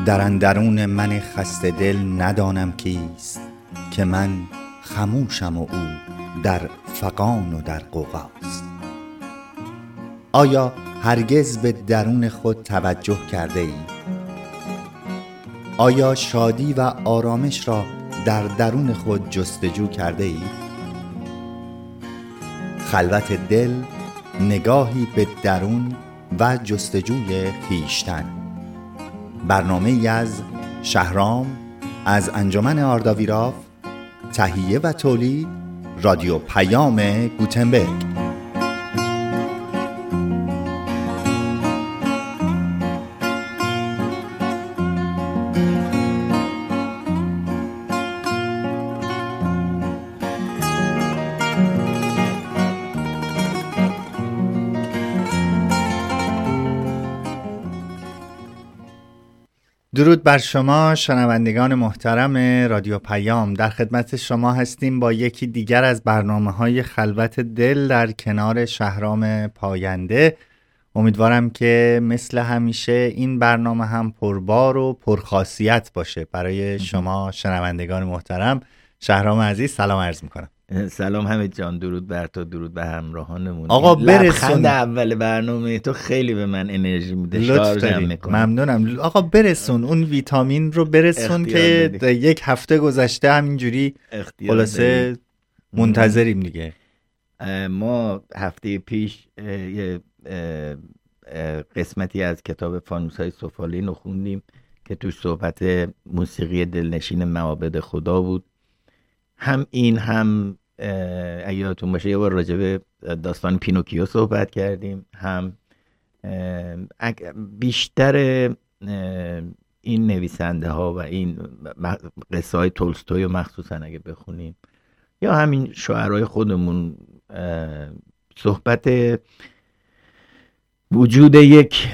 در اندرون من خسته دل ندانم کیست، که من خموشم و او در فغان و در غوغاست. آیا هرگز به درون خود توجه کرده ای؟ آیا شادی و آرامش را در درون خود جستجو کرده ای؟ خلوت دل، نگاهی به درون و جستجوی خویشتن. برنامه‌ای از شهرام از انجمن آرداویراف، تهیه و تولید رادیو پیام گوتنبرگ. درود بر شما شنوندگان محترم رادیو پیام. در خدمت شما هستیم با یکی دیگر از برنامه‌های خلوت دل در کنار شهرام پاینده. امیدوارم که مثل همیشه این برنامه هم پربار و پرخاصیت باشه برای شما شنوندگان محترم. شهرام عزیز سلام عرض میکنم. سلام حمید جان، درود بر تو، درود به همراهانمون. آقا برسون. لبخند اول برنامه تو خیلی به من انرژی میده، شارژم میکنه. ممنونم. آقا برسون اون ویتامین رو برسون که یک هفته گذشته همینجوری خلاصه منتظریم دیگه. ما هفته پیش یه قسمتی از کتاب فانوس‌های سفالین رو خوندیم که توش صحبت موسیقی دلنشین معابد خدا بود. هم این هم اگه یادتون باشه یه بار راجع به داستان پینوکیو صحبت کردیم. هم بیشتر این نویسنده ها و این قصه های تولستوی و مخصوصا اگه بخونیم یا همین شاعرای خودمون، صحبت وجود یک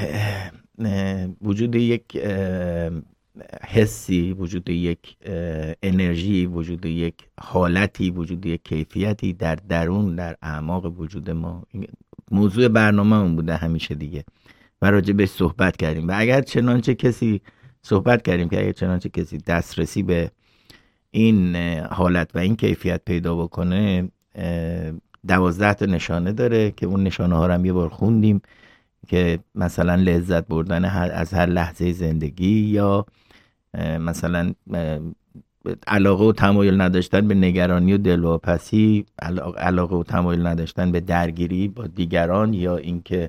حسی، وجود یک انرژی، وجود یک حالتی، وجود یک کیفیتی در درون، در اعماق وجود ما. موضوع برنامه اون بوده همیشه دیگه و راجع بهش صحبت کردیم. و اگر چنانچه کسی دسترسی به این حالت و این کیفیت پیدا بکنه، 12 تا نشانه داره که اون نشانه ها رو هم یه بار خوندیم، که مثلا لذت بردن از هر لحظه زندگی، یا مثلا علاقه و تمایل نداشتن به نگرانی و دلواپسی، علاقه و تمایل نداشتن به درگیری با دیگران، یا اینکه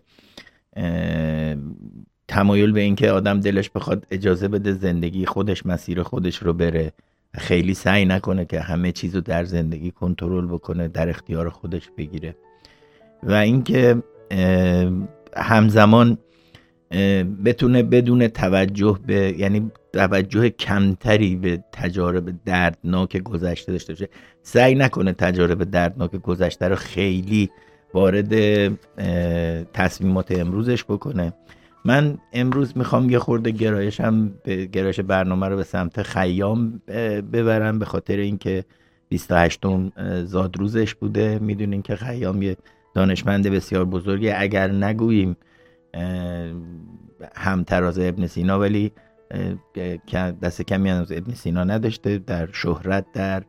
تمایل به اینکه آدم دلش بخواد اجازه بده زندگی خودش مسیر خودش رو بره، خیلی سعی نکنه که همه چیزو در زندگی کنترل بکنه، در اختیار خودش بگیره. و اینکه همزمان بتونه بدون توجه به، یعنی توجه کمتری به تجارب دردناک گذشته داشته باشه، سعی نکنه تجارب دردناک گذشته رو خیلی وارد تصمیمات امروزش بکنه. من امروز میخوام یه خورده گرایش برنامه رو به سمت خیام ببرم، به خاطر اینکه 28م زادروزش بوده. میدونین که خیام یه دانشمند بسیار بزرگه، اگر نگوییم همتراز ابن سینا، ولی دست کمی از ابن سینا نداشته در شهرت، در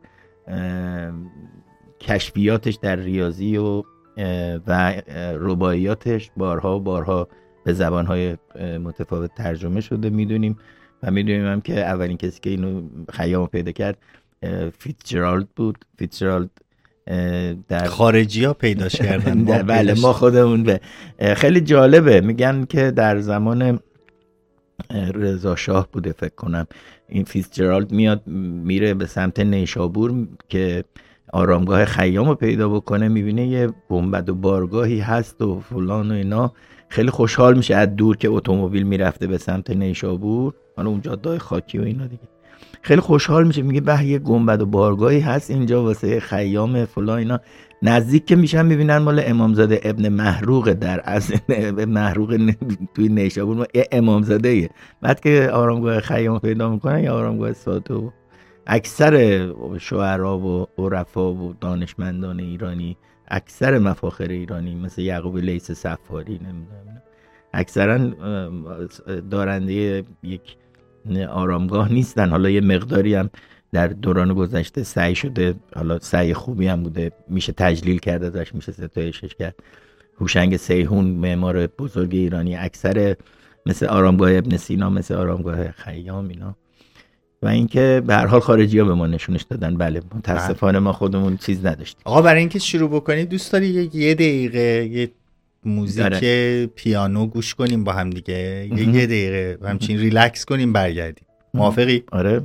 کشفیاتش در ریاضی و رباعیاتش بارها به زبانهای متفاوت ترجمه شده. میدونیم هم که اولین کسی که اینو خیام پیدا کرد فیتزجرالد بود. فیتزجرالد در خارجی ها پیداش کردن. بله، ما خودمون خیلی جالبه. میگن که در زمان رضا شاه بوده فکر کنم، این فیتزجرالد میره به سمت نیشابور که آرامگاه خیام رو پیدا بکنه، میبینه یه گنبد و بارگاهی هست و فلان و اینا. خیلی خوشحال میشه از دور که اتومبیل میرفته به سمت نیشابور، اون جاده‌های خاکی و اینا دیگه. خیلی خوشحال میشه، میگه به یه گنبد و بارگاهی هست اینجا واسه خیام فلان اینا. نزدیک که میشن میبینن مال امامزاده ابن محروق، در اصل محروق توی نیشابور امامزاده ایه. بعد که آرامگاه خیام پیدا میکنن یا آرامگاه ساده، و اکثر شعرا و عرفا و دانشمندان ایرانی، اکثر مفاخر ایرانی مثل یعقوب لیث صفاری، نمیدونم، اکثرا دارنده یک آرامگاه نیستن. حالا یه مقداری هم در دوران گذشته سعی شده، حالا سعی خوبی هم بوده، میشه تجلیل کرده ازش، میشه ستایشش کرد. هوشنگ سیحون معمار بزرگ ایرانی اکثر مثل آرامگاه ابن سینا، مثل آرامگاه خیام اینا، و اینکه به هر حال خارجی‌ها به ما نشونش دادن. بله متاسفانه ما خودمون چیز نداشتیم. آقا برای اینکه شروع بکنید دوست داری یه دقیقه یه موزیک پیانو گوش کنیم با هم دیگه، یه دقیقه همچین ریلکس کنیم برگردیم. موافقی؟ آره.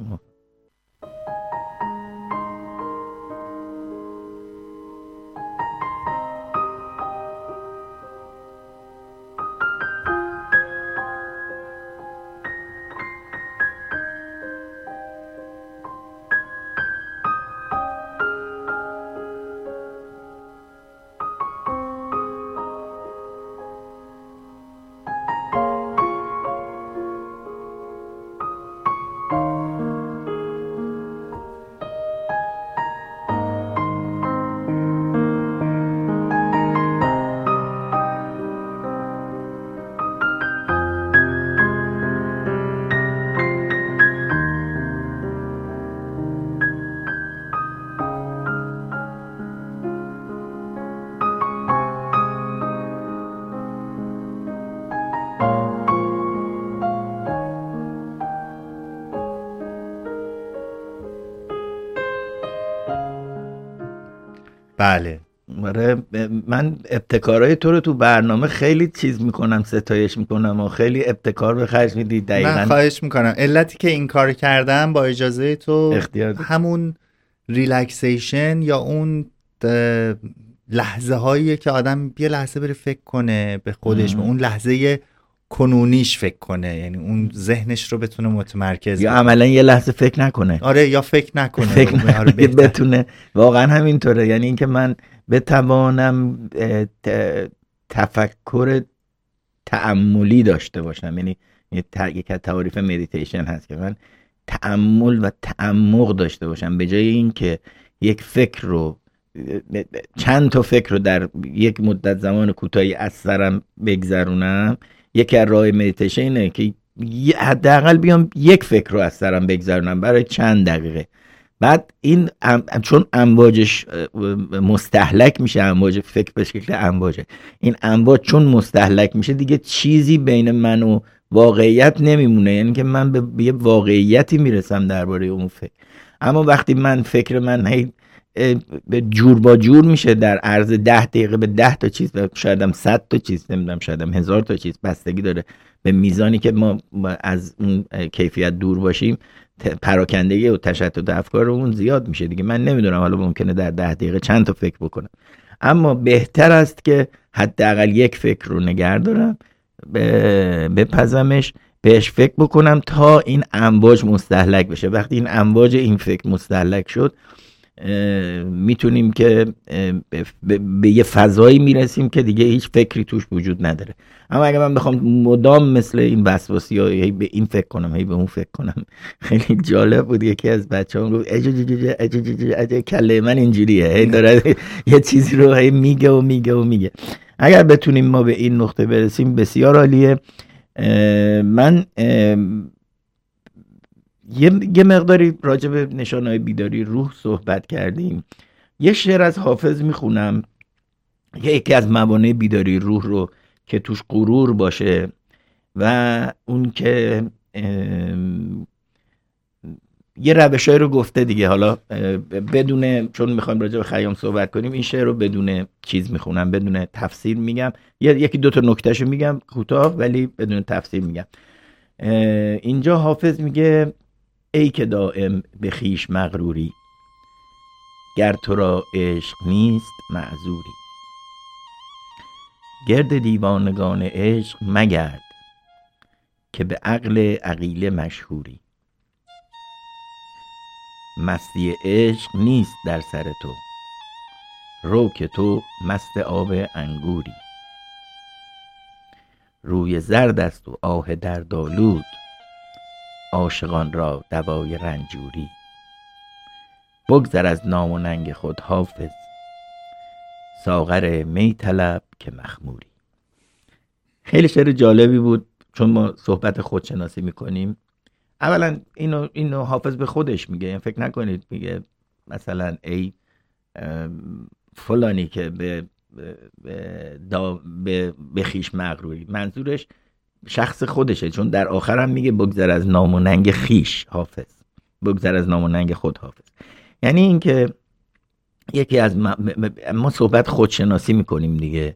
بله. من ابتکارهای تو رو تو برنامه خیلی چیز میکنم، ستایش میکنم و خیلی ابتکار به خرج میدی. دقیقاً من خواهش میکنم. علتی که این کار کردم با اجازه تو همون ریلکسیشن یا اون لحظه هایی که آدم یه لحظه بره فکر کنه به خودش، به اون لحظه کنونیش فکر کنه، یعنی اون ذهنش رو بتونه متمرکز یا عملا یه لحظه فکر نکنه. آره، یا فکر نکنه، بتونه. واقعا همینطوره. یعنی اینکه من بتوانم تفکر تأملی داشته باشم. یعنی یک از تعاریف مدیتیشن هست که من تأمل و تعمق داشته باشم، به جای اینکه یک فکر رو، چند تا فکر رو در یک مدت زمان کوتاهی از سرم بگذرونم. یکی از راه مدیتیشن اینه که حداقل بیام یک فکر رو از سرم بگذرونم برای چند دقیقه. بعد این چون امواجش مستهلک میشه، امواج فکر به شکل امواجه، این امواج چون مستهلک میشه دیگه چیزی بین من و واقعیت نمیمونه. یعنی که من به یه واقعیتی میرسم درباره اون فکر. اما وقتی من فکر من هی به جور با جور میشه در عرض 10 دقیقه به 10 تا چیز، شاید هم 100 تا چیز، نمیدونم شاید هم 1000 تا چیز، بستگی داره به میزانی که ما از اون کیفیت دور باشیم، پراکندگی و تشتت افکارمون زیاد میشه دیگه. من نمیدونم حالا ممکنه در 10 دقیقه چند تا فکر بکنم، اما بهتر است که حداقل یک فکر رو نگه دارم، بپزمش، بهش فکر بکنم تا این امواج مستهلک بشه. وقتی این امواج این فکر مستهلک شد میتونیم که به یه فضایی میرسیم که دیگه هیچ فکری توش وجود نداره. اما اگه من بخوام مدام مثل این وسواسی ها هی به این فکر کنم هی به اون فکر کنم، خیلی جالب بود. یکی از بچه‌ها گفت کله من اینجوریه، هی داره یه چیزی رو هی میگه و میگه و میگه. اگر بتونیم ما به این نقطه برسیم بسیار عالیه. من یه مقداری راجع به نشانه‌های بیداری روح صحبت کردیم. یه شعر از حافظ میخونم، یکی از موانع بیداری روح رو که توش غرور باشه و اون که یه روشایی رو گفته دیگه. حالا بدون، چون میخوایم راجع به خیام صحبت کنیم، این شعر رو بدون چیز میخونم، بدون تفسیر میگم. یکی دو تا نکتهشو میگم کوتاه ولی بدون تفسیر میگم. اینجا حافظ میگه ای که دائم به خویش مغروری، گر تو را عشق نیست معذوری. گرد دیوانگان عشق مگرد، که به عقل عقیله مشهوری. مستی عشق نیست در سر تو، رو که تو مست آب انگوری. روی زرد است و آه دردآلود، عاشقان را دوای رنجوری. بگذر از نام و ننگ خود حافظ، ساغر می طلب که مخموری. خیلی شعر جالبی بود. چون ما صحبت خودشناسی میکنیم، اولا اینو حافظ به خودش میگه، فکر نکنید میگه مثلا ای فلانی که به خیش مغروری، منظورش شخص خودشه، چون در آخر هم میگه بگذر از نام و ننگ خیش حافظ، بگذر از نام و ننگ خود حافظ. یعنی این که یکی از ما صحبت خودشناسی میکنیم دیگه،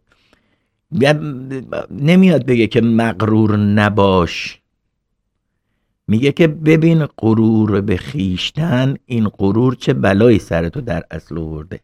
نمیاد بگه که مغرور نباش، میگه که ببین غرور به خیشتن، این غرور چه بلایی سرتو در اصل آورده.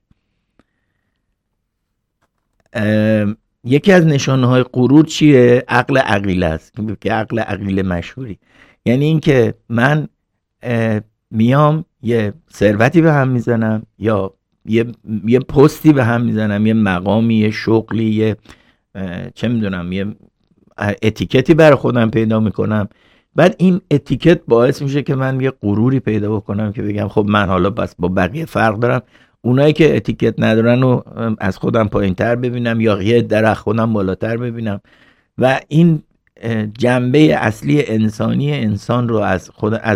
یکی از نشانه‌های غرور چیه؟ عقل عقیله است که عقل عقیله مشهوری، یعنی این که من میام یه ثروتی به هم میزنم یا یه پستی به هم میزنم، یه مقامی، یه شغلی، یه چه میدونم یه اتیکتی برای خودم پیدا میکنم، بعد این اتیکت باعث میشه که من یه غروری پیدا بکنم که بگم خب من حالا بس با بقیه فرق دارم، اونایی که اتیکت ندارن رو از خودم پایین‌تر ببینم یا یه در خودم بالاتر ببینم و این جنبه اصلی انسانی انسان رو از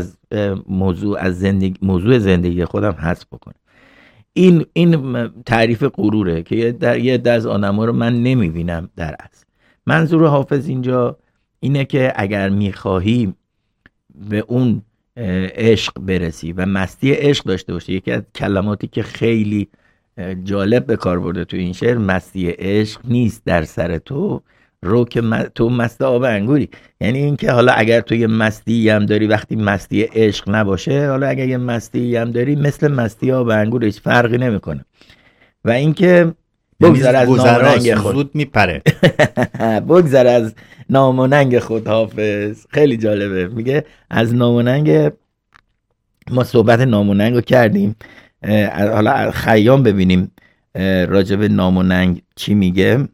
موضوع زندگی خودم حذف بکنم. این تعریف غروره که یه عده از آدما رو من نمیبینم در اصل. منظور حافظ اینجا اینه که اگر میخواهی به اون عشق برسی و مستی عشق داشته باشی، یکی از کلماتی که خیلی جالب به کار برده تو این شعر، مستی عشق نیست در سر تو رو که تو مست آب انگوری، یعنی این که حالا اگر تو یه مستی هم داری وقتی مستی عشق نباشه، حالا اگر یه مستی هم داری مثل مستی آب انگور هیچ فرقی نمیکنه. و این که بگذر از نام و ننگ خود، زود میپره. بگذر از نام و ننگ خود حافظ، خیلی جالبه. میگه از نام و ننگ، ما صحبت نام و ننگ رو کردیم، حالا خیام ببینیم راجع به نام و ننگ چی میگه.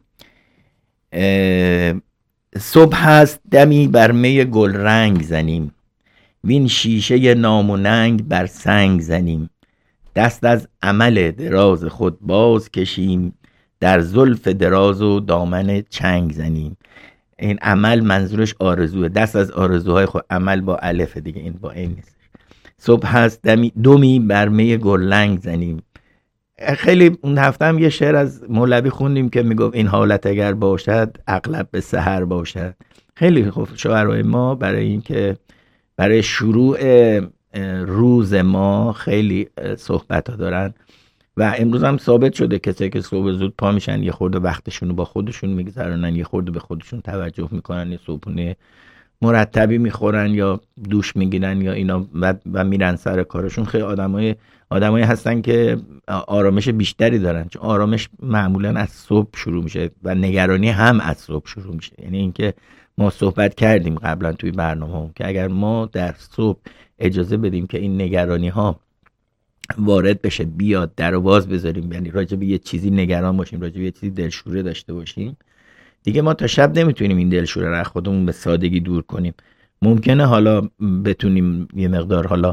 صبح هست دمی بر می گل رنگ زنیم، وین شیشه نام و ننگ بر سنگ زنیم، دست از عمل دراز خود باز کشیم، در زلف دراز و دامن چنگ زنیم. این عمل منظورش آرزوه، دست از آرزوهای خود، عمل با الف دیگه، این با این نیست. صبح هست دمی بر می گل رنگ زنیم. خیلی اون هفته هم یه شعر از مولوی خوندیم که میگفت این حالت اگر باشد اغلب به سحر باشد. خیلی خوب شعرهای ما برای این که برای شروع روز ما خیلی صحبت ها دارن و امروز هم ثابت شده کسایی که صبح زود پا میشن یه خورده وقتشون رو با خودشون میگذرونن، یه خورده به خودشون توجه میکنن، یه صبحونه مرتبی میخورن یا دوش میگیرن یا اینا و میرن سر کارشون. خیلی آدمایی هستن که آرامش بیشتری دارن، چون آرامش معمولا از صبح شروع میشه و نگرانی هم از صبح شروع میشه. یعنی اینکه ما صحبت کردیم قبلا توی برنامه که اگر ما در صبح اجازه بدیم که این نگرانی ها وارد بشه، بیاد، در و باز بذاریم، یعنی راجع به یه چیزی نگران باشیم، راجع به یه چیزی دلشوره داشته باشیم، دیگه ما تا شب نمیتونیم این دلشوره رو خودمون به سادگی دور کنیم. ممکنه حالا بتونیم یه مقدار حالا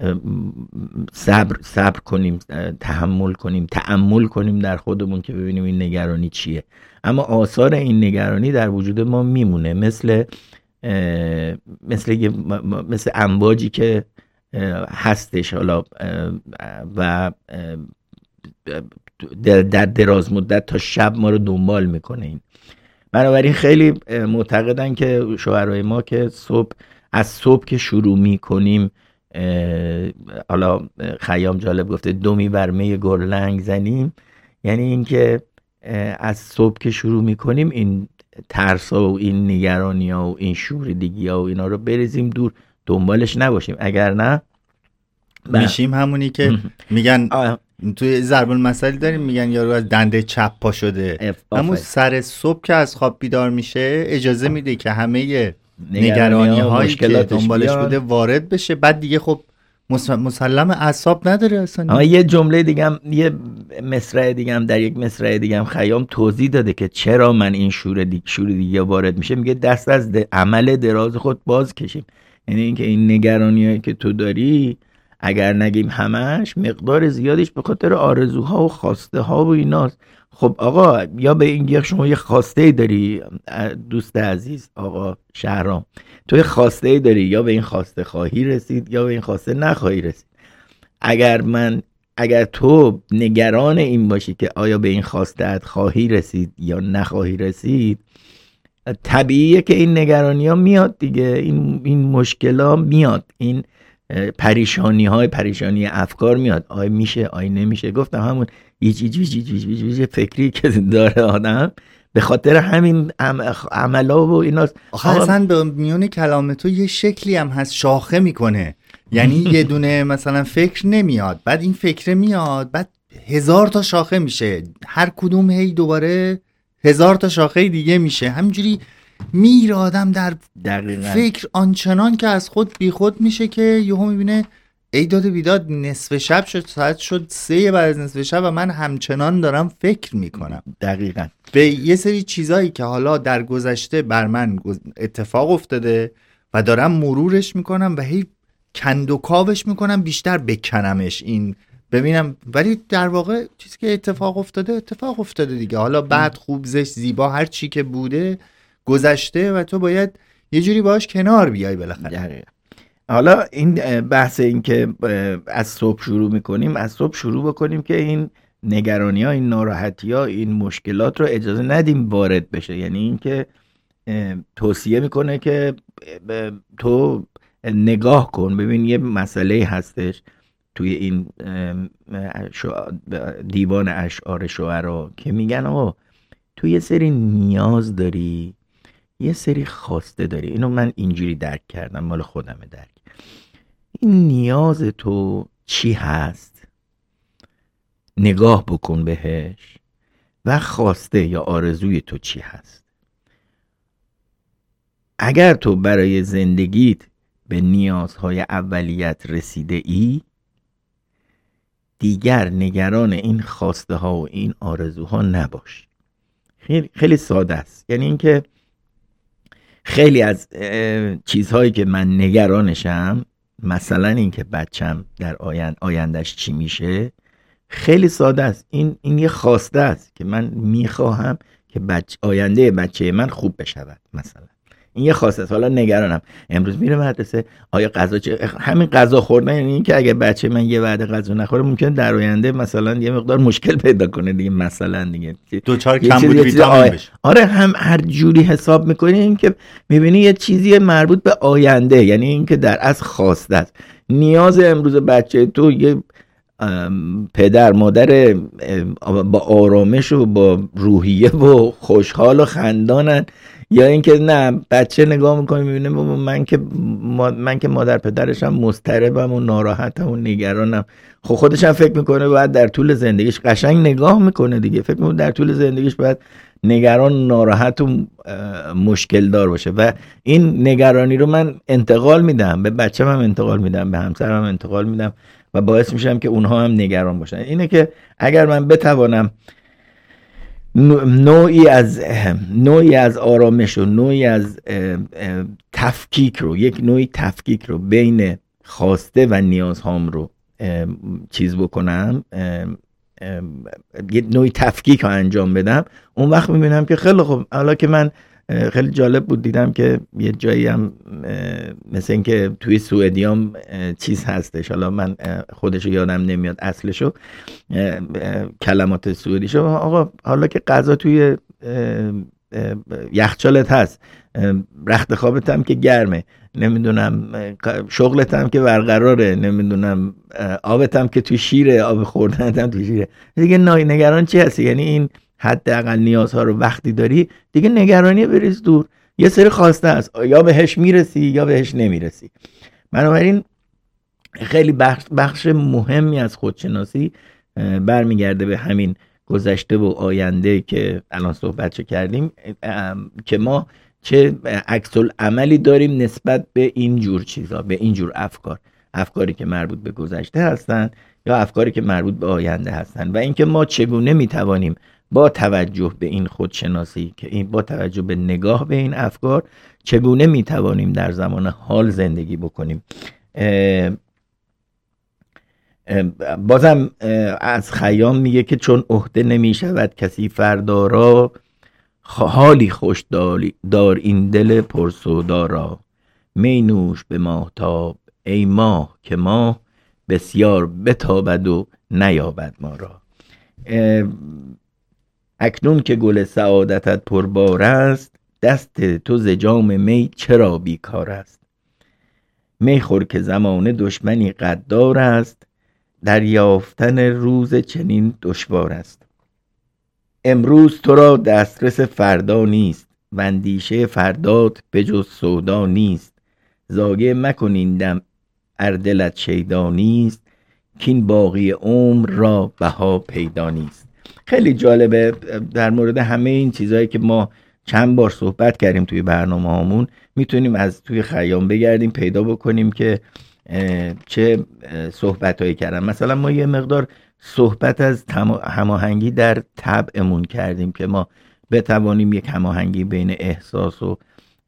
صبر کنیم، تحمل کنیم، تأمل کنیم در خودمون که ببینیم این نگرانی چیه، اما آثار این نگرانی در وجود ما میمونه، مثل امواجی که هستش حالا و در دراز مدت تا شب ما رو دنبال میکنه. این بنابراین خیلی معتقدن که شاعرای ما که از صبح که شروع میکنیم، حالا خیام جالب گفته دمی بر می گل رنگ زنیم، یعنی اینکه از صبح که شروع میکنیم این ترسا و این نگرانی ها و این شوریدگی ها و اینا رو بریزیم دور، دنبالش نباشیم، اگر نه میشیم همونی که میگن توی ضرب المثل داریم، میگن یارو از دنده چپ پا شده، همون سر صبح که از خواب بیدار میشه اجازه میده که همه نگرانی هایی که دنبالش بوده وارد بشه، بعد دیگه خب مسلم اعصاب نداره اصلا. یه جمله دیگه هم، یه مصرع دیگه هم در یک مصرع دیگه هم خیام توضیح داده که چرا من این شور دیگه وارد میشه. میگه دست از عمل دراز خود باز کشیم، یعنی اینکه این نگرانیایی که تو داری اگر نگیم همش، مقدار زیادیش به خاطر آرزوها و خواسته ها و ایناست. خب آقا، یا به این شما یه خواسته داری دوست عزیز آقا شهرام، تو یه خواسته داری، یا به این خواسته خواهی رسید یا به این خواسته نخواهی رسید. اگر تو نگران این باشی که آیا به این خواسته‌ات خواهی رسید یا نخواهی رسید، طبیعیه که این نگرانی ها میاد دیگه، این مشکل ها میاد، این پریشانی افکار میاد. آیا میشه، آیا نمیشه. گفتم همون یه فکری که داره آدم به خاطر همین عملا و ایناست. آخه اصلا به میون کلام تو یه شکلی هم هست شاخه میکنه، یعنی یه دونه مثلا فکر نمیاد، بعد این فکر میاد، بعد 1000 تا شاخه میشه، هر کدوم هی دوباره 1000 تا شاخه دیگه میشه. همینجوری میره آدم در فکر آنچنان که از خود بی خود میشه که یهو میبینه ای داد بیداد، نصف شب شد، ساعت شد 3 بعد از نصف شب و من همچنان دارم فکر میکنم. دقیقاً به یه سری چیزایی که حالا در گذشته بر من اتفاق افتاده و دارم مرورش میکنم و هی کند و کاوش میکنم بیشتر بکنمش، این ببینم، ولی در واقع چیزی که اتفاق افتاده دیگه. حالا بعد خوب زشت زیبا هر چی که بوده گذشته و تو باید یه جوری باش کنار بیای بالاخره. حالا این بحث این که از صبح شروع میکنیم، از صبح شروع بکنیم که این نگرانی ها، این ناراحتی ها، این مشکلات رو اجازه ندیم وارد بشه. یعنی این که توصیه میکنه که تو نگاه کن، ببین یه مسئله هستش توی این دیوان اشعار شعرا که میگن آقا تو یه سری نیاز داری، یه سری خواسته داری. اینو من اینجوری درک کردم، مال خودمه درک. این نیاز تو چی هست، نگاه بکن بهش، و خواسته یا آرزوی تو چی هست. اگر تو برای زندگیت به نیازهای اولیت رسیده ای، دیگر نگران این خواسته ها و این آرزوها نباش. خیلی خیلی ساده است. یعنی اینکه خیلی از چیزهایی که من نگرانشم، مثلا اینکه بچم در آیندهش چی میشه، خیلی ساده است. این یه خواسته است که من میخواهم که آینده بچه من خوب بشود. مثلا این یه خواسته است. حالا نگرانم امروز میره مدرسه، آیا غذا همین غذا خوردن، یعنی این که اگه بچه من یه وعده غذا نخوره ممکنه در آینده مثلا یه مقدار مشکل پیدا کنه دیگه، مثلا دیگه دوچار کمبود ویتامین بشه. آره، هم هر جوری حساب میکنی این که میبینی یه چیزی مربوط به آینده، یعنی این که در از خواسته است. نیاز امروز بچه تو یه پدر مادر با آرامش و با روحیه و خوشحال و خندانن، یا اینکه نه بچه نگاه میکنه میبینه من که مادر پدرشم مضطربم و ناراحتم و نگرانم. خب خودش هم فکر میکنه باید در طول زندگیش قشنگ نگاه میکنه دیگه، فکر میکنه در طول زندگیش باید نگران، ناراحت و مشکل دار باشه. و این نگرانی رو من انتقال میدم به بچه‌م، هم انتقال میدم به همسرم، هم انتقال میدم و باعث میشم که اونها هم نگران باشن. اینه که اگر من بتوانم نوعی از آرامش و نوعی از تفکیک رو بین خواسته و نیازهام رو چیز بکنم، یه نوعی تفکیک رو انجام بدم، اون وقت میبینم که خیلی خوب. حالا که من خیلی جالب بود دیدم که یه جایی هم مثل این که توی سوئدیام چیز هستش، حالا من خودشو یادم نمیاد اصلشو، کلمات سوئدیشو، آقا حالا که غذا توی یخچالت هست، رخت خوابت هم که گرمه، نمیدونم شغلت هم که برقراره، نمیدونم آبت هم که توی شیره، آب خوردنت هم توی شیره، دیگه نگران چی هستی؟ یعنی این حداقل نیازها رو وقتی داری دیگه نگرانی بریز دور. یه سری خواسته است، یا بهش میرسی یا بهش نمیرسی. بنابراین خیلی بخش مهمی از خودشناسی برمیگرده به همین گذشته و آینده که الان صحبت کردیم، که ما چه عکس العملی داریم نسبت به این جور چیزا، به این جور افکاری که مربوط به گذشته هستن یا افکاری که مربوط به آینده هستن، و اینکه ما چگونه میتوانیم با توجه به این خودشناسی، که این با توجه به نگاه به این افکار، چگونه میتوانیم در زمان حال زندگی بکنیم. بازم از خیام میگه که چون عهده نمی شود کسی فردا را، حالی خوش دار این دل پرسودا را. می نوش به ماهتاب ای ماه که ماه، بسیار بتابد و نیابد ما را. اکنون که گل سعادتت پربار است، دست تو ز جام می چرا بیکار است. می خور که زمانه دشمنی غدار است، دریافتن روز چنین دشوار است. امروز تو را دسترس فردا نیست، و اندیشه فردات به جز سودا نیست. زایه مکن این دم ار دلت شیدا نیست، کین باقی عمر را بها پیدا نیست. خیلی جالبه در مورد همه این چیزهایی که ما چند بار صحبت کردیم توی برنامه هامون، میتونیم از توی خیام بگردیم پیدا بکنیم که چه صحبت هایی کردن. مثلا ما یه مقدار صحبت از هماهنگی در طبعمون کردیم که ما بتوانیم یک هماهنگی بین احساس و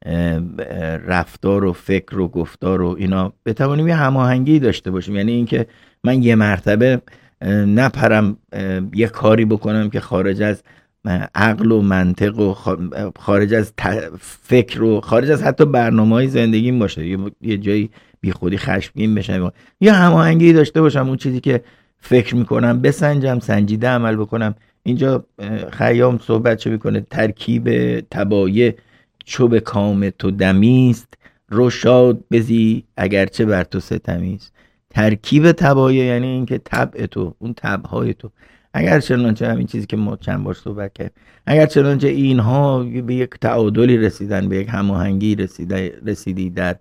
رفتار و فکر و گفتار و اینا بتوانیم یه هماهنگی داشته باشیم. یعنی اینکه من یه مرتبه نپرم یه کاری بکنم که خارج از عقل و منطق و خارج از فکر و خارج از حتی برنامه‌های زندگیم باشه، یه جایی بی خودی خشمگین بشم، یا هماهنگی داشته باشم اون چیزی که فکر میکنم بسنجم، سنجیده عمل بکنم. اینجا خیام صحبت چه میکنه؟ ترکیب طبایع چو به کام تو دمیست، رو شاد بزی اگرچه بر تو ستمیست. ترکیب طبایع یعنی اینکه طبع تو، اون طبعهای تو، اگر چنانچه همین چیزی که ما چند بار صحبت کردیم، اگر چنانچه اینها به یک تعادلی رسیدن، به یک هماهنگی رسیدی در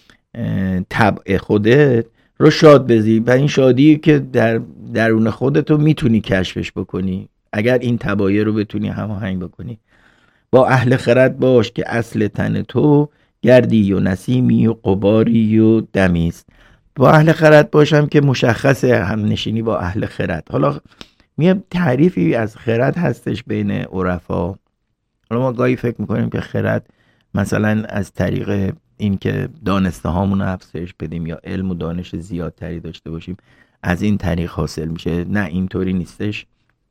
طبع خودت، رو شاد بزی. و این شادی که در درون خودت رو میتونی کشفش بکنی اگر این طبایع رو بتونی هماهنگ بکنی. با اهل خرد باش که اصل تن تو، گردی و نسیمی و غباری و دمیست. با اهل خرد باشم که مشخص همنشینی با اهل خرد. حالا میگم تعریفی از خرد هستش بین عرفا. حالا ما گاهی فکر میکنیم که خرد مثلا از طریق این که دانسته هامون رو افزایش بدیم یا علم و دانش زیادتری داشته باشیم از این طریق حاصل میشه. نه، اینطوری نیستش.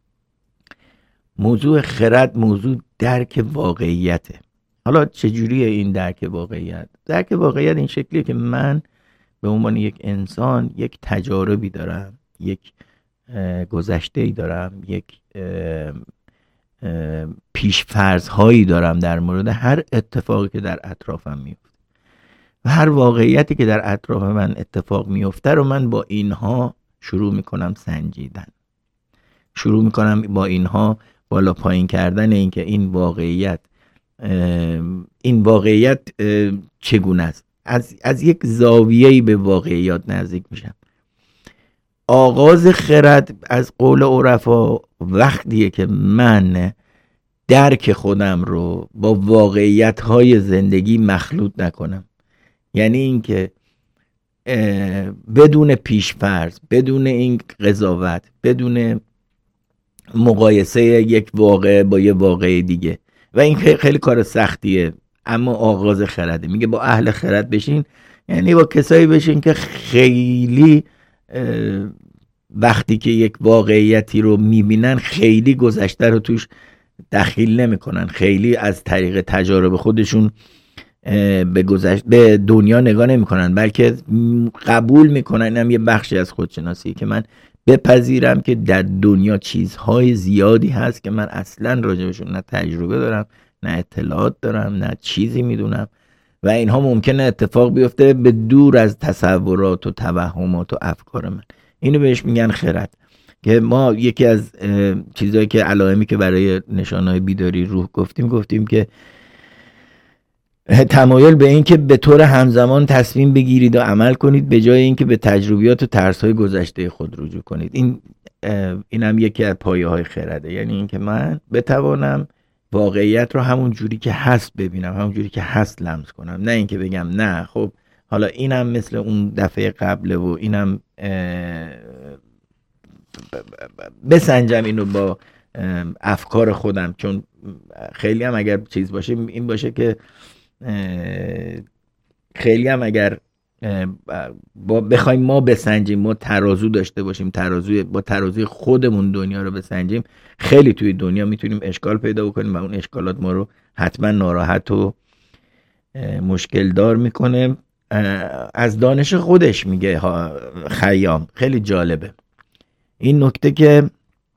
موضوع خرد موضوع درک واقعیته. حالا چجوریه این درک واقعیت؟ درک واقعیت این شکلیه که من به عنوان یک انسان یک تجاربی دارم، یک گذشته‌ای دارم، یک پیش‌فرض هایی دارم در مورد هر اتفاقی که در اطرافم میفته و هر واقعیتی که در اطراف من اتفاق میفته رو من با اینها شروع میکنم سنجیدن، شروع میکنم با اینها بالا پایین کردن این که این واقعیت چگونه است. از یک زاویه‌ای به واقعیات نزدیک میشم. آغاز خرد از قول عرفا وقتیه که من درک خودم رو با واقعیت‌های زندگی مخلوط نکنم. یعنی اینکه بدون پیش‌فرض، بدون این قضاوت، بدون مقایسه یک واقعه با یه واقعه دیگه، و این خیلی کار سختیه، اما آغاز خرده. میگه با اهل خرد بشین، یعنی با کسایی بشین که خیلی وقتی که یک واقعیتی رو میبینن خیلی گذشته رو توش دخیل نمیکنن، خیلی از طریق تجارب خودشون به دنیا نگاه نمیکنن، بلکه قبول میکنن. اینم یه بخشی از خودشناسی که من بپذیرم که در دنیا چیزهای زیادی هست که من اصلا راجبشون نه تجربه دارم، نه اطلاعات دارم، نه چیزی میدونم و اینها ممکنه اتفاق بیفته به دور از تصورات و توهمات و افکار من. اینو بهش میگن خرد. که ما یکی از چیزهایی که علائمی که برای نشانهای بیداری روح گفتیم که تمایل به این که به طور همزمان تصمیم بگیرید و عمل کنید به جای اینکه به تجربیات و ترس‌های گذشته خود رجوع کنید. این هم یکی از پایه‌های خرده. یعنی اینکه من بتوانم واقعیت رو همون جوری که هست ببینم، همون جوری که هست لمس کنم، نه اینکه بگم نه خب حالا اینم مثل اون دفعه قبله و اینم بسنجم اینو با افکار خودم. چون خیلی هم اگر چیز باشه این باشه که خیلی هم اگر بخوایم ما بسنجیم، ما ترازو داشته باشیم، با ترازوی خودمون دنیا رو بسنجیم، خیلی توی دنیا میتونیم اشکال پیدا بکنیم و اون اشکالات ما رو حتما ناراحت و مشکل دار میکنه. از دانش خودش میگه خیام، خیلی جالبه این نکته که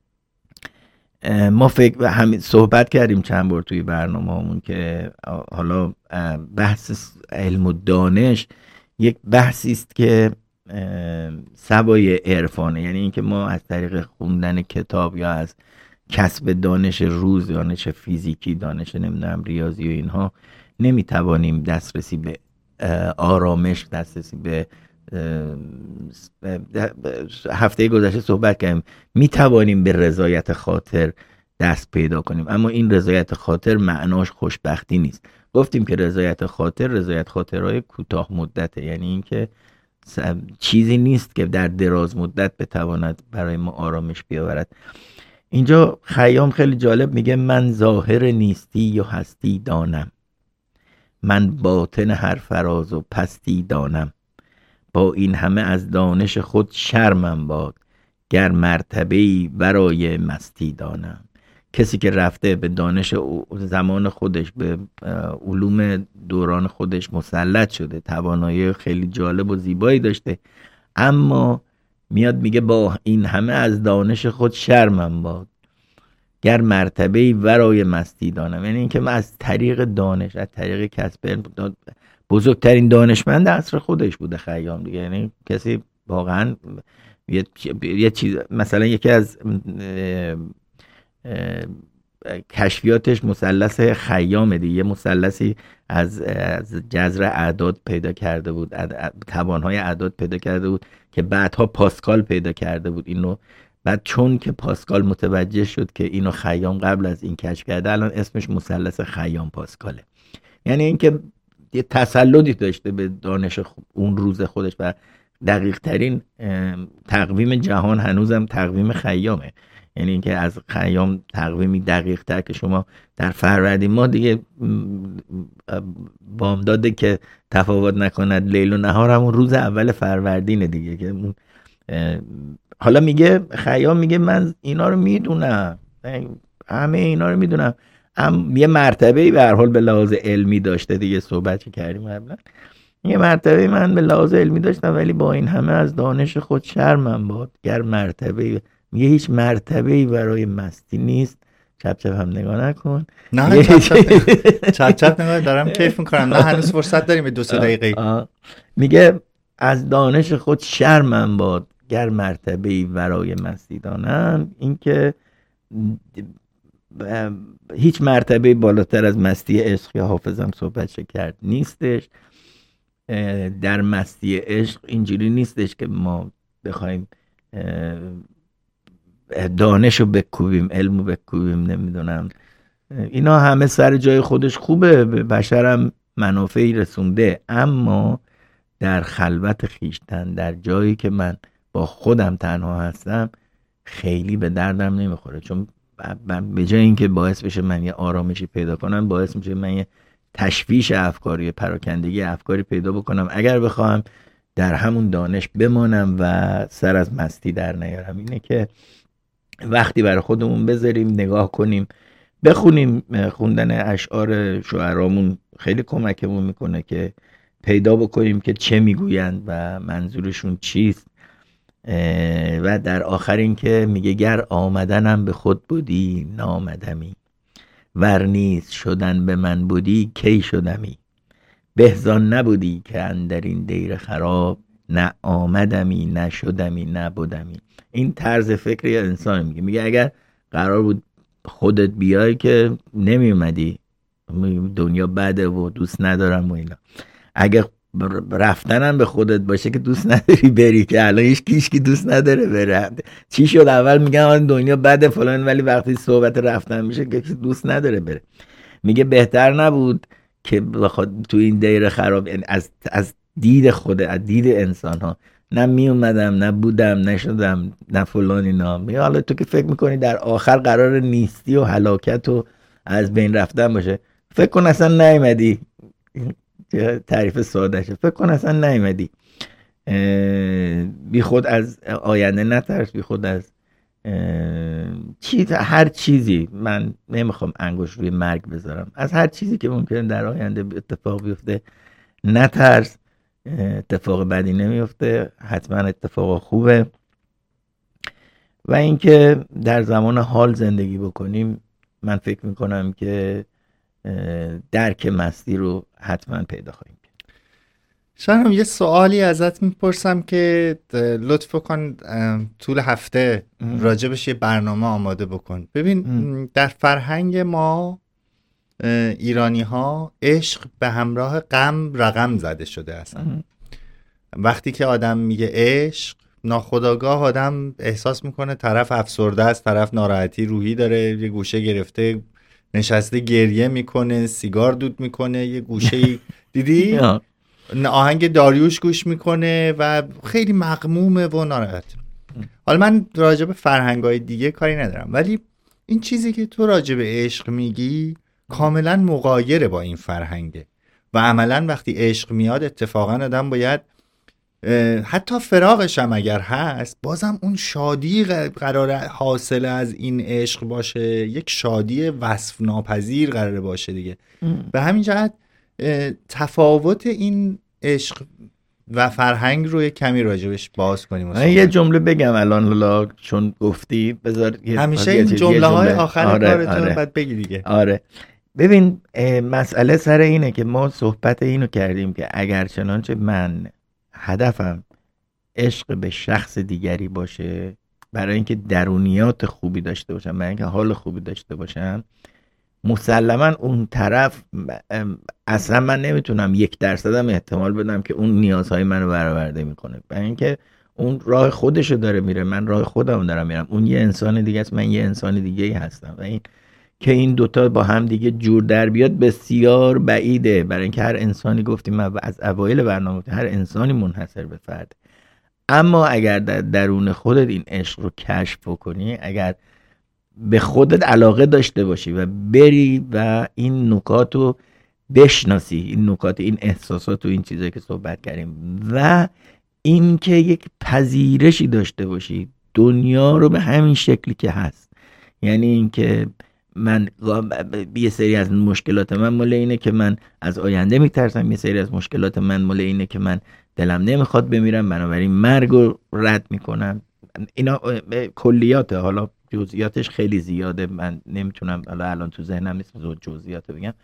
ما همین صحبت کردیم چند بار توی برنامه‌مون که حالا بحث علم و دانش یک بحثی است که سوای عرفانه، یعنی اینکه ما از طریق خوندن کتاب یا از کسب دانش روز، دانش فیزیکی، دانش نمیدونم ریاضی و اینها نمیتوانیم دسترسی به آرامش، دسترسی به هفته گذشته صحبت کردیم میتوانیم به رضایت خاطر دست پیدا کنیم، اما این رضایت خاطر معناش خوشبختی نیست. گفتیم که رضایت خاطرهای کوتاه مدته، یعنی اینکه چیزی نیست که در دراز مدت بتواند برای ما آرامش بیاورد. اینجا خیام خیلی جالب میگه من ظاهر نیستی و هستی دانم، من باطن هر فراز و پستی دانم، با این همه از دانش خود شرمم باد، گر مرتبه‌ای برای مستی دانم. کسی که رفته به دانش زمان خودش، به علوم دوران خودش مسلط شده، توانایی خیلی جالب و زیبایی داشته، اما میاد میگه با این همه از دانش خود شرمم باد، گر مرتبه‌ای برای مستی دانم. یعنی اینکه من از طریق دانش، از طریق کسب علم، بزرگترین دانشمند عصر خودش بوده خیام دیگه. یعنی کسی واقعا یه چیز، مثلا یکی از کشفیاتش مثلث خیام دیگه، یه مثلثی از جذر اعداد پیدا کرده بود، توانهای اعداد پیدا کرده بود که بعدها پاسکال پیدا کرده بود اینو. بعد چون که پاسکال متوجه شد که اینو خیام قبل از این کشف کرده، الان اسمش مثلث خیام پاسکاله. یعنی اینکه یه تسلطی داشته به دانش اون روز خودش و دقیق ترین تقویم جهان هنوزم تقویم خیامه. یعنی اینکه از خیام تقویمی دقیق تر که شما در فروردین ما دیگه بامداده که تفاوت نکند لیل و نهار، همون روز اول فروردینه دیگه که حالا میگه خیام میگه من اینا رو میدونم، همه اینا رو میدونم، یه مرتبه‌ای به هر حال به لحاظ علمی داشته دیگه، صحبت کردیم قبلا، یه مرتبه من به لحاظ علمی داشتم ولی با این همه از دانش خود شرمم باد، گر مرتبه، میگه هیچ مرتبه‌ای برای مستی نیست. چپ چپ هم نگاه نکن. نه چپ چپ نگاه دارم کیف میکنم، نه هنوز فرصت داریم 2 دقیقه. میگه از دانش خود شرمم باد، گر مرتبه‌ای برای مستی دانم. این که هیچ مرتبه بالاتر از مستی عشق که حافظم صحبتش کرد نیستش. در مستی عشق اینجوری نیستش که ما بخوایم دانش رو بکوبیم، علم رو بکوبیم، نمیدونم اینا همه سر جای خودش خوبه، به بشرم منافعی رسونده، اما در خلوت خیشتن، در جایی که من با خودم تنها هستم، خیلی به دردم نمیخوره. چون به جای اینکه باعث بشه من یه آرامشی پیدا کنم، باعث میشه من یه تشویش افکاری، پراکندگی افکاری پیدا بکنم اگر بخوام در همون دانش بمانم و سر از مستی در نیارم. اینه که وقتی برای خودمون بذاریم، نگاه کنیم، بخونیم. خوندن اشعار شعرامون خیلی کمکمون میکنه که پیدا بکنیم که چه میگویند و منظورشون چیست. و در آخر این که میگه گر آمدنم به خود بودی نامدمی، ور نیز شدن به من بودی کی شدمی، بهزان نبودی که اندر این دیر خراب، نه آمدمی نه شدمی نه بودمی. این طرز فکری انسان میگه اگر قرار بود خودت بیای که نمی اومدی، دنیا بده و دوست ندارم و اینا. اگر رفتنم به خودت باشه که دوست نداری بری، که الان هیچ کی دوست نداره بره. چی شد اول میگن دنیا بده فلان، ولی وقتی صحبت رفتن میشه که دوست نداره بره. میگه بهتر نبود که بخواد تو این دیر خراب، یعنی از دید خود، از دید انسان ها، نه می اومدم نه بودم نشدم نه فلان اینا. میگه حالا تو که فکر میکنی در آخر قرار نیستی و هلاکت و از بین رفتن باشه، فکر کن اصلا نیومدی. تعریف ساده شه. فکر کن اصلا نیومدی، بی خود از آینده نترس، بی خود از هر چیزی. من نمیخوام انگشت روی مرگ بذارم، از هر چیزی که ممکنه در آینده اتفاق بیفته نترس. اتفاق بدی نمیفته، حتما اتفاق خوبه. و اینکه در زمان حال زندگی بکنیم، من فکر میکنم که درک مستی رو حتما پیدا خواهیم کرد. شهرام یه سوالی ازت میپرسم که لطف کن طول هفته راجبش یه برنامه آماده بکن. ببین در فرهنگ ما ایرانی ها عشق به همراه غم رقم زده شده اصلا. وقتی که آدم میگه عشق، ناخودآگاه آدم احساس میکنه طرف افسرده است، طرف ناراحتی روحی داره، یه گوشه گرفته نشسته گریه میکنه، سیگار دود میکنه، یه گوشه دیدی آهنگ داریوش گوش میکنه و خیلی مغمومه و ناراحت. حالا من راجع به فرهنگ‌های دیگه کاری ندارم، ولی این چیزی که تو راجع به عشق میگی کاملا مغایره با این فرهنگه و عملا وقتی عشق میاد اتفاقا آدم باید حتی فراقش هم اگر هست بازم اون شادی قراره حاصل از این عشق باشه، یک شادی وصف ناپذیر قراره باشه دیگه. به همین جهت تفاوت این عشق و فرهنگ رو کمی راجبش باز کنیم. من یه جمله بگم الان چون گفتی، بذار همیشه این جمله های آخر کارتون رو بعد بگی دیگه. آره ببین، مسئله سر اینه که ما صحبت اینو کردیم که اگر چنانچه من هدفم عشق به شخص دیگری باشه برای اینکه درونیات خوبی داشته باشم، برای اینکه حال خوبی داشته باشم، مسلما اون طرف اصلا من نمیتونم 1% هم احتمال بدم که اون نیازهای منو برآورده میکنه، برای اینکه اون راه خودشو داره میره، من راه خودم دارم میرم. اون یه انسان دیگه است، من یه انسان دیگه هستم و این که این دوتا با هم دیگه جور در بیاد بسیار بعیده، برای اینکه هر انسانی، گفتیم از اوایل برنامه، هر انسانی منحصر به فرد. اما اگر در درون خودت این عشق رو کشف کنی، اگر به خودت علاقه داشته باشی و بری و این نکات رو بشناسی، این نکات، این احساسات و این چیزایی که صحبت کردیم، و این که یک پذیرشی داشته باشی دنیا رو به همین شکلی که هست. یعنی این که من یه سری از مشکلات من مال اینه که من از آینده میترسم، یه سری از مشکلات من مال اینه که من دلم نمیخواد بمیرم، بنابراین مرگ رو رد میکنم. اینا کلیاته، حالا جزئیاتش خیلی زیاده، من نمیتونم الان تو ذهنم نیست جزئیات بگم.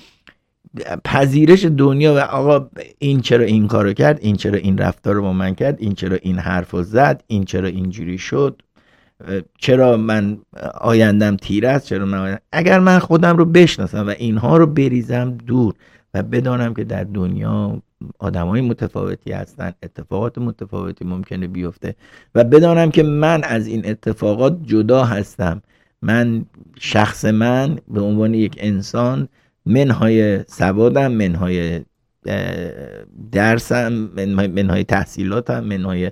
پذیرش دنیا و آقا این چرا این کارو کرد، این چرا این رفتار رو با من کرد، این چرا این حرفو زد، این چرا اینجوری شد، چرا من آیندم تیره است، چرا من اگر من خودم رو بشناسم و اینها رو بریزم دور و بدانم که در دنیا آدمای متفاوتی هستن، اتفاقات متفاوتی ممکنه بیفته و بدانم که من از این اتفاقات جدا هستم، من شخص من به عنوان یک انسان منهای سوادم، منهای درسم، منهای تحصیلاتم، منهای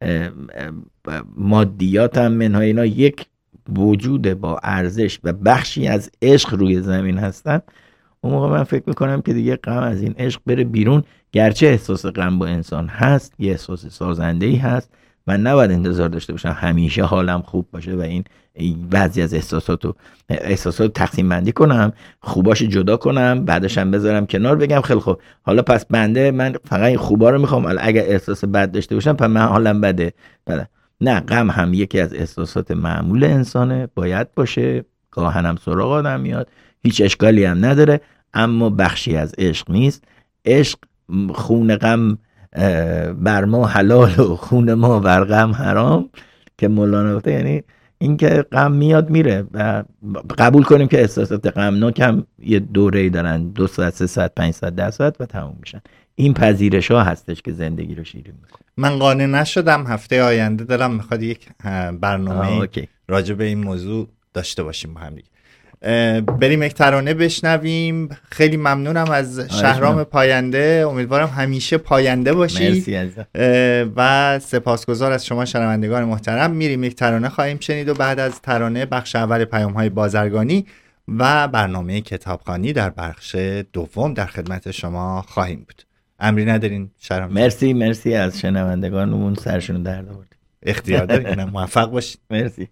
مادیاتم، منهای اینا یک وجود با ارزش و بخشی از عشق روی زمین هستن، اون موقع من فکر میکنم که دیگه غم از این عشق بره بیرون. گرچه احساس غم با انسان هست، یه احساس سازنده‌ای هست، من نباید انتظار داشته باشم همیشه حالم خوب باشه و این بعضی از احساسات تقسیم بندی کنم، خوباش جدا کنم، بعدش هم بذارم کنار، بگم خیلی خوب حالا پس من فقط این خوبا رو میخوام، اگر احساس بد داشته باشم پس من حالم بده. نه، غم هم یکی از احساسات معمول انسانه، باید باشه، گاهن هم سراغ آدم میاد، هیچ اشکالی هم نداره، اما بخشی از عشق نیست. عشق خون غم بر ما حلال و خون ما بر غم حرام که مولانا گفته، یعنی این که غم میاد میره و قبول کنیم که احساسات غمناک هم یه دوره‌ای دارن، 2 ساعت، 3 ساعت، 5 ساعت، 10 ساعت و تموم میشن. این پذیرش ها هستش که زندگی رو شیرین میکنه. من قانع نشدم، هفته آینده دلم میخواد یک برنامه راجع به این موضوع داشته باشیم با هم دیگه. بریم یک ترانه بشنویم. خیلی ممنونم از شهرام پاینده، امیدوارم همیشه پاینده باشید و سپاسگزار از شما شنوندگان محترم. میریم یک ترانه خواهیم شنید و بعد از ترانه بخش اول پیام‌های بازرگانی و برنامه کتابخوانی در بخش دوم در خدمت شما خواهیم بود. امری ندارین شرم؟ مرسی از شنوندگانمون، سرشون درد آورد. اختیار دارین. موفق باشید. مرسی.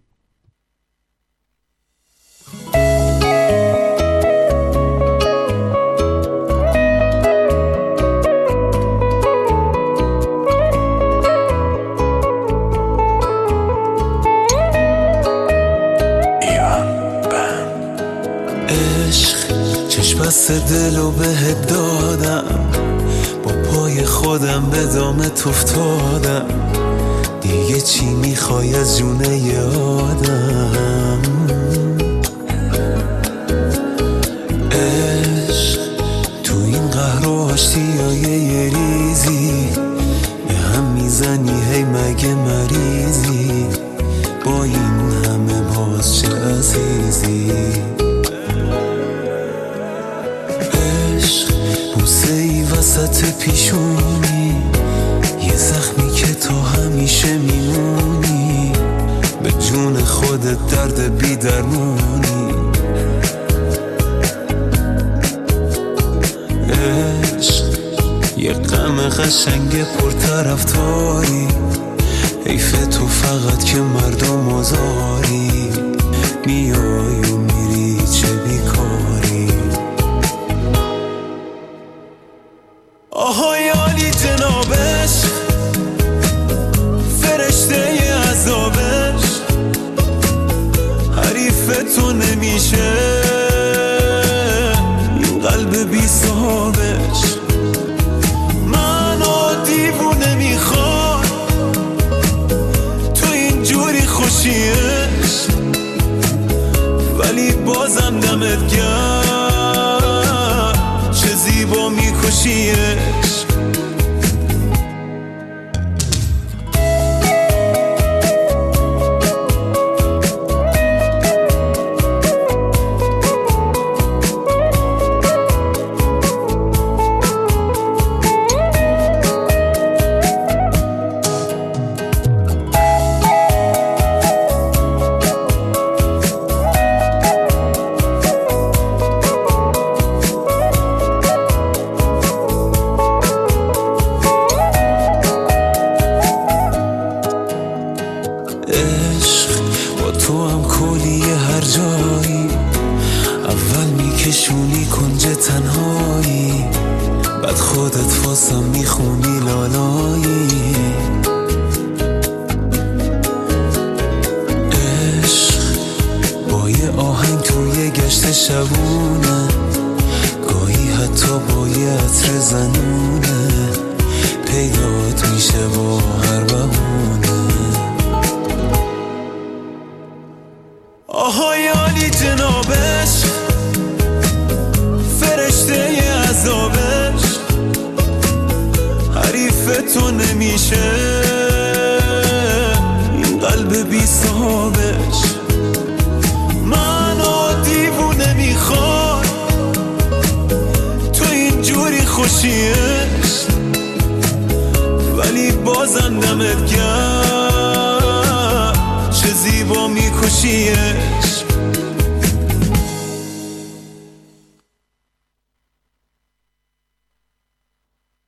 بس دلو بهت دادم، با پای خودم به دامت افتادم، دیگه چی میخوای از جونه آدم؟ عشق تو این قهر و آشتیای یه ریزی به هم میزنی، هی مگه مریضی؟ با این همه باز چه عزیزی؟ وسط پیشونی یه زخمی که تو همیشه میمونی، به جون خودت درد بی درمونی. عشق یه غم قشنگ پرطرفداری، حیف تو فقط که مردم آزاری، میای و میری چه بیکاری. آهای عالی جنابش، فرشته ی عذابش، حریف تو نمیشه این قلب بی صاحبش. منو دیوونه میخواد تو اینجوری خوشیش، ولی بازم دمت گرم چه زیبا میکشیش. میکشونی کنج تنهایی، بعد خودت واسم میخونی لالایی. عشق با یه آهنگ توی گشت شبونه، گاهی حتی با یه عطر زنونه، پیدات میشه با هر بهونه. آهای عالی جنابش، فرشته ی عذابش، حریف تو نمیشه این قلب بی صاحبش. منو دیوونه میخواد تو اینجوری خوشیش، ولی بازم دمت گرم چه زیبا میکشیش.